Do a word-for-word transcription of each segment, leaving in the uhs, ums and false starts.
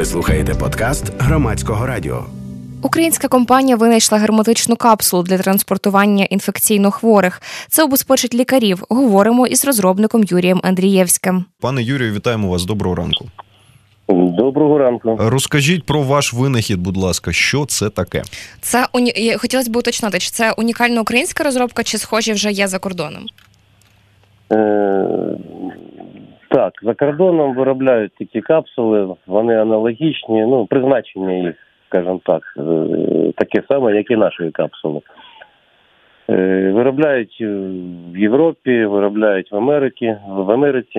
Ви слухаєте подкаст Громадського радіо. Українська компанія винайшла герметичну капсулу для транспортування інфекційно хворих. Це убезпечить лікарів. Говоримо із розробником Юрієм Андрієвським. Пане Юрію, вітаємо вас. Доброго ранку. Доброго ранку. Розкажіть про ваш винахід, будь ласка. Що це таке? Це уні... Хотілося б уточнити, чи це унікальна українська розробка, чи схожі вже є за кордоном? Е... Так, за кордоном виробляють такі капсули, вони аналогічні, ну, призначення їх, скажімо так, таке саме, як і наші капсули. Е... Виробляють в Європі, виробляють в Америці, в Америці.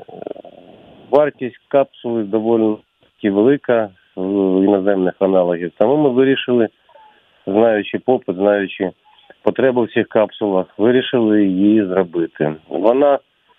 Вартість капсули доволі велика в іноземних аналогів. Тому ми вирішили, знаючи попит, знаючи потребу в цих капсулах, вирішили її зробити. Вона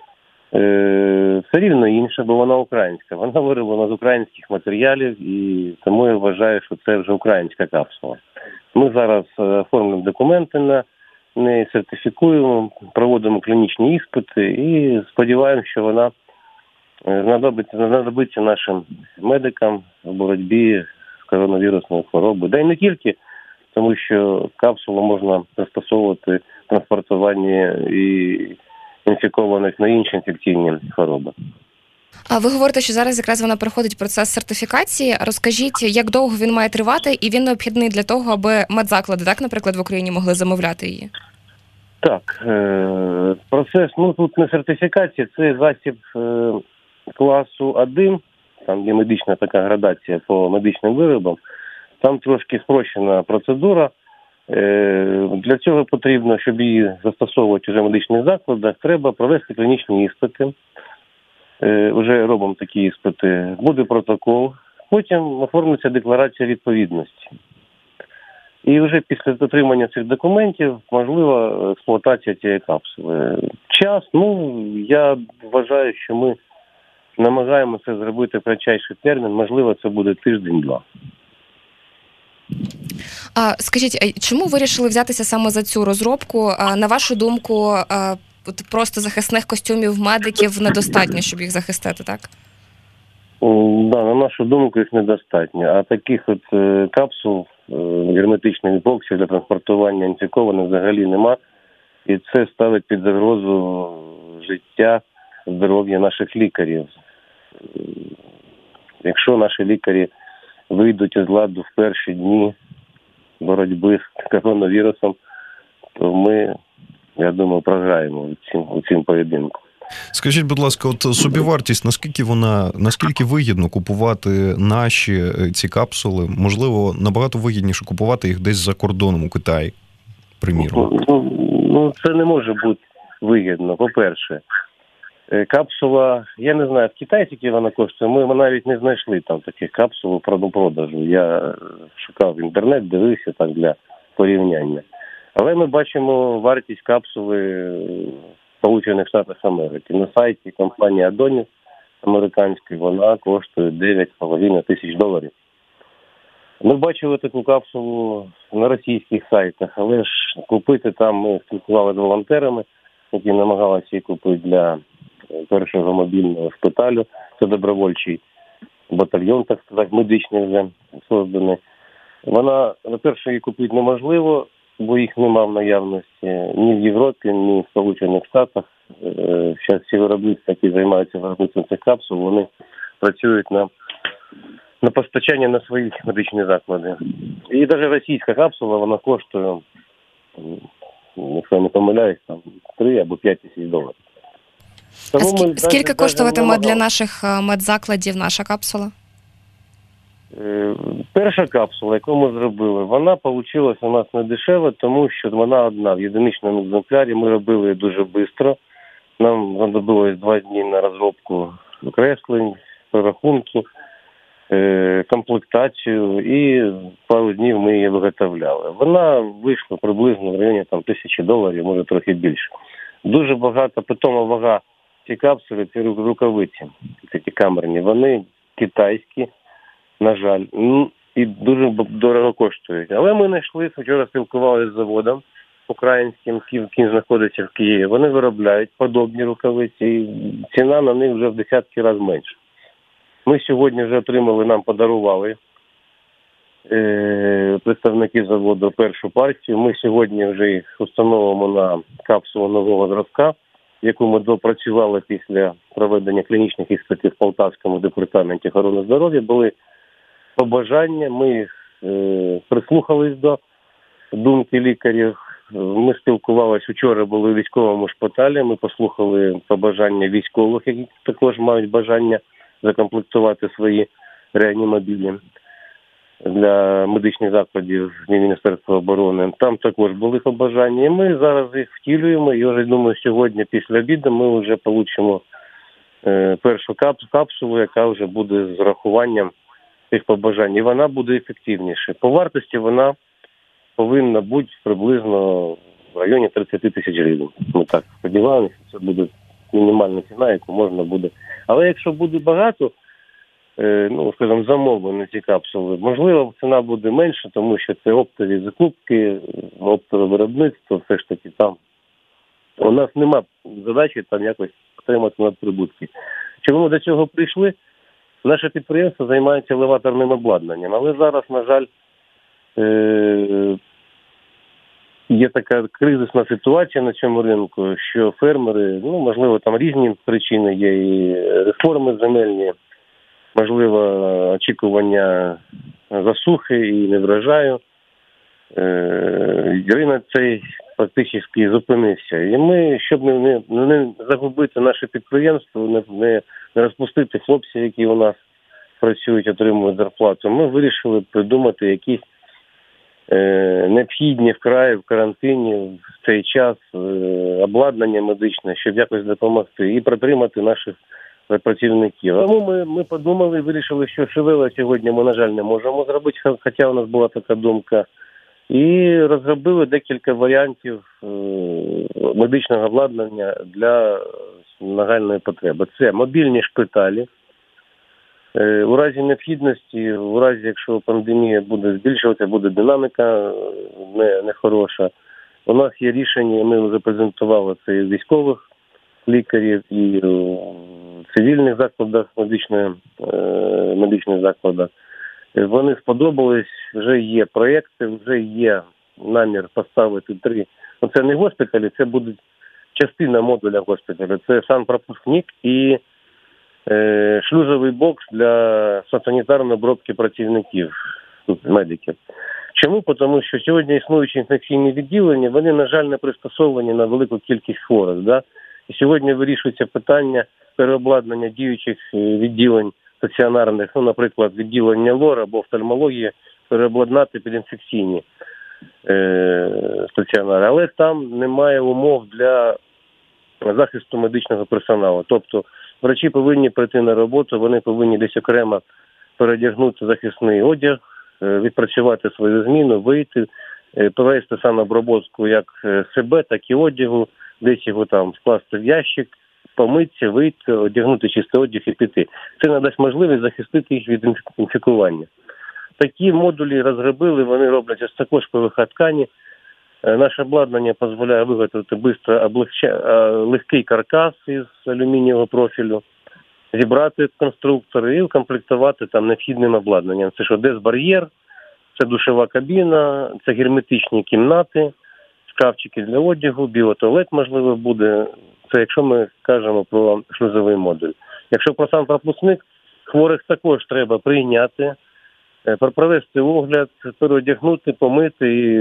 е, все рівно інша, бо вона українська. Вона вироблена з українських матеріалів, і тому я вважаю, що це вже українська капсула. Ми зараз оформлюємо документи на неї, сертифікуємо, проводимо клінічні іспити і сподіваємося, що вона знадобиться, знадобиться нашим медикам в боротьбі з коронавірусною хворобою. Да й не тільки, тому що капсулу можна застосовувати в транспортуванні і інфікованих на інші інфекційні хвороби. А ви говорите, що зараз якраз вона проходить процес сертифікації. Розкажіть, як довго він має тривати, і він необхідний для того, аби медзаклади, так, наприклад, в Україні могли замовляти її? Так, е- процес, ну тут не сертифікація, це засіб е- класу один, там є медична така градація по медичним виробам, там трошки спрощена процедура. Е, для цього потрібно, щоб її застосовувати вже в медичних закладах, треба провести клінічні іспити. Е, вже робимо такі іспити. Буде протокол, потім оформиться декларація відповідності. І вже після отримання цих документів можлива експлуатація цієї капсули. Час, ну, я вважаю, що ми намагаємося зробити в кратчайший термін, можливо, це буде тиждень-два. А скажіть, чому вирішили взятися саме за цю розробку? А, на вашу думку, а, от просто захисних костюмів медиків недостатньо, щоб їх захистити, так? Да, на нашу думку, їх недостатньо. А таких от е, капсул, е, герметичних боксів для транспортування інфікованих взагалі нема. І це ставить під загрозу життя, здоров'я наших лікарів. Якщо наші лікарі вийдуть із ладу в перші дні боротьби з коронавірусом, то ми, я думаю, програємо у цім, у цім поєдинку. Скажіть, будь ласка, от собівартість, наскільки вона, наскільки вигідно купувати наші ці капсули? Можливо, набагато вигідніше купувати їх десь за кордоном у Китаї, приміром? Ну, ну це не може бути вигідно. По-перше, капсула, я не знаю, в Китаї скільки вона коштує, ми навіть не знайшли там таких капсул у продажу. Я шукав інтернет, дивився так для порівняння. Але ми бачимо вартість капсули в Сполучених Штатах Америки. На сайті компанії Adonis американської вона коштує дев'ять з половиною тисяч доларів. Ми бачили таку капсулу на російських сайтах, але ж купити там ми спілкувалися з волонтерами, які намагалися її купити для першого мобільного шпиталю. Це добровольчий батальйон, так сказати, медичний вже созданий. Вона, по-перше, її купити неможливо, бо їх немає в наявності ні в Європі, ні в Сполучених Штатах. Зараз всі виробництва, які займаються виробництвом цих капсул, вони працюють на, на постачання на свої медичні заклади. І навіть російська капсула, вона коштує, якщо я не помиляюсь, там три або п'ять тисяч доларів. А скі... скільки навіть, коштуватиме навіть для наших медзакладів наша капсула? Перша капсула, яку ми зробили, вона вийшла у нас не дешево, тому що вона одна в єдиничному екземплярі. Ми робили її дуже швидко. Нам знадобилось два дні на розробку креслень, прорахунки, комплектацію, і пару днів ми її виготовляли. Вона вийшла приблизно в районі там, тисячі доларів, може трохи більше. Дуже багато, питома вага ці капсули, ці рукавиці, ці камерні, вони китайські, на жаль, ну, і дуже дорого коштують. Але ми знайшли, вчора спілкувалися з заводом українським, який знаходиться в Києві. Вони виробляють подобні рукавиці, і ціна на них вже в десятки разів менша. Ми сьогодні вже отримали, нам подарували е, представники заводу першу партію. Ми сьогодні вже їх установимо на капсулу нового зразка, яку ми допрацювали після проведення клінічних іспитів в Полтавському департаменті охорони здоров'я. Були побажання, ми їх е, прислухались до думки лікарів. Ми спілкувалися, вчора були у військовому шпиталі, ми послухали побажання військових, які також мають бажання закомплектувати свої реанімобілі для медичних закладів Міністерства оборони. Там також були побажання. І ми зараз їх втілюємо. І вже, думаю, сьогодні після обіду ми вже отримаємо е, першу капсулу, яка вже буде з рахуванням цих побажань. І вона буде ефективніше. По вартості вона повинна бути приблизно в районі тридцять тисяч гривень. Ми так сподіваємося, це буде мінімальна ціна, яку можна буде. Але якщо буде багато, е, ну, скажімо, замовлень на ці капсули, можливо, ціна буде менша, тому що це оптові закупки, оптове виробництво, все ж таки там. У нас нема задачі там якось отримати надприбутки. Чому ми до цього прийшли? Наше підприємство займається елеваторним обладнанням, але зараз, на жаль, е- є така кризисна ситуація на цьому ринку, що фермери, ну, можливо, там різні причини є, і реформи земельні, можливо, очікування засухи і неврожаю. Е- ринок цей фактично зупинився. І ми, щоб не, не, не загубити наше підприємство, не, не, не розпустити хлопців, які у нас працюють, отримують зарплату, ми вирішили придумати якісь е, необхідні вкрай в карантині в цей час е, обладнання медичне, щоб якось допомогти і протримати наших працівників. Тому ми, ми подумали, вирішили, що шевела сьогодні ми, на жаль, не можемо зробити, хоча у нас була така думка. І розробили декілька варіантів е, медичного обладнання для нагальної потреби. Це мобільні шпиталі. Е, у разі необхідності, у разі, якщо пандемія буде збільшуватися, буде динаміка не, нехороша. У нас є рішення, ми вже презентували це і в військових лікарів, і в цивільних закладах, медичних, е, медичних закладах. Вони сподобались, вже є проєкти, вже є намір поставити три. Ну, це не госпіталі, це буде частина модуля госпіталю. Це санпропускник і е, шлюзовий бокс для санітарної обробки працівників, медиків. Чому? Тому що сьогодні існуючі інфекційні відділення, вони, на жаль, не пристосовані на велику кількість хворих. Да? І сьогодні вирішується питання переобладнання діючих відділень стаціонарних, ну, наприклад, відділення лор або офтальмології, переобладнати під інфекційні е, стаціонари. Але там немає умов для захисту медичного персоналу. Тобто врачі повинні прийти на роботу, вони повинні десь окремо передягнути захисний одяг, е, відпрацювати свою зміну, вийти, е, провести самообробку як себе, так і одягу, десь його там скласти в ящик, помитися, вийти, одягнути чистий одяг і піти. Це надасть можливість захистити їх від інфікування. Такі модулі розробили, вони робляться з також ПВХ-ткані. Наше обладнання дозволяє виготовити швидко облегча... легкий каркас із алюмінієвого профілю, зібрати конструктори і укомплектувати там необхідним обладнанням. Це що, дезбар'єр, це душова кабіна, це герметичні кімнати, шкафчики для одягу, біотуалет, можливо, буде. Це якщо ми кажемо про шлюзовий модуль. Якщо про санпропускник, хворих також треба прийняти, провести огляд, переодягнути, помити і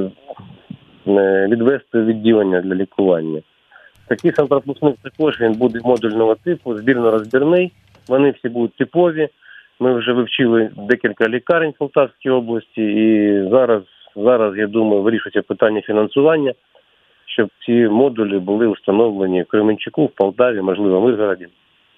відвести відділення для лікування. Такий санпропускник також, він буде модульного типу, збірно-розбірний, вони всі будуть типові. Ми вже вивчили декілька лікарень в Полтавській області і зараз, зараз я думаю, вирішується питання фінансування, щоб ці модулі були встановлені в Кременчуку, в Полтаві, можливо, в Миргороді.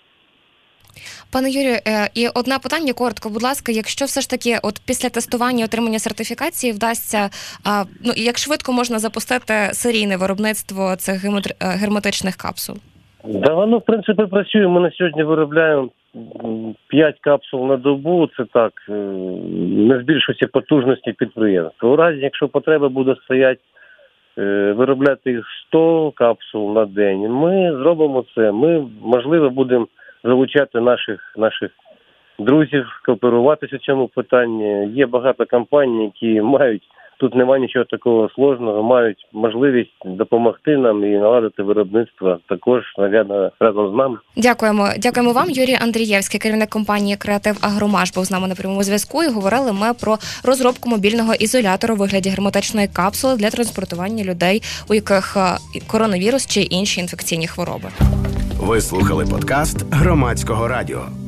Пане Юрію, і одне питання, коротко, будь ласка, якщо все ж таки от після тестування отримання сертифікації вдасться, ну, як швидко можна запустити серійне виробництво цих герметичних капсул? Да, воно, в принципі, працює. Ми на сьогодні виробляємо п'ять капсул на добу, це так, не збільшується потужності підприємства. У разі, якщо потреба буде стояти, виробляти їх сто капсул на день, ми зробимо це. Ми, можливо, будемо залучати наших, наших друзів кооперуватися в цьому питанні. Є багато компаній, які мають, тут немає нічого такого сложного, мають можливість допомогти нам і наладити виробництво також, навіть, разом з нами. Дякуємо. Дякуємо вам. Юрій Андрієвський, керівник компанії «Креатив Агромаш», був з нами на прямому зв'язку, і говорили ми про розробку мобільного ізолятору у вигляді герметичної капсули для транспортування людей, у яких коронавірус чи інші інфекційні хвороби. Ви слухали подкаст Громадського радіо.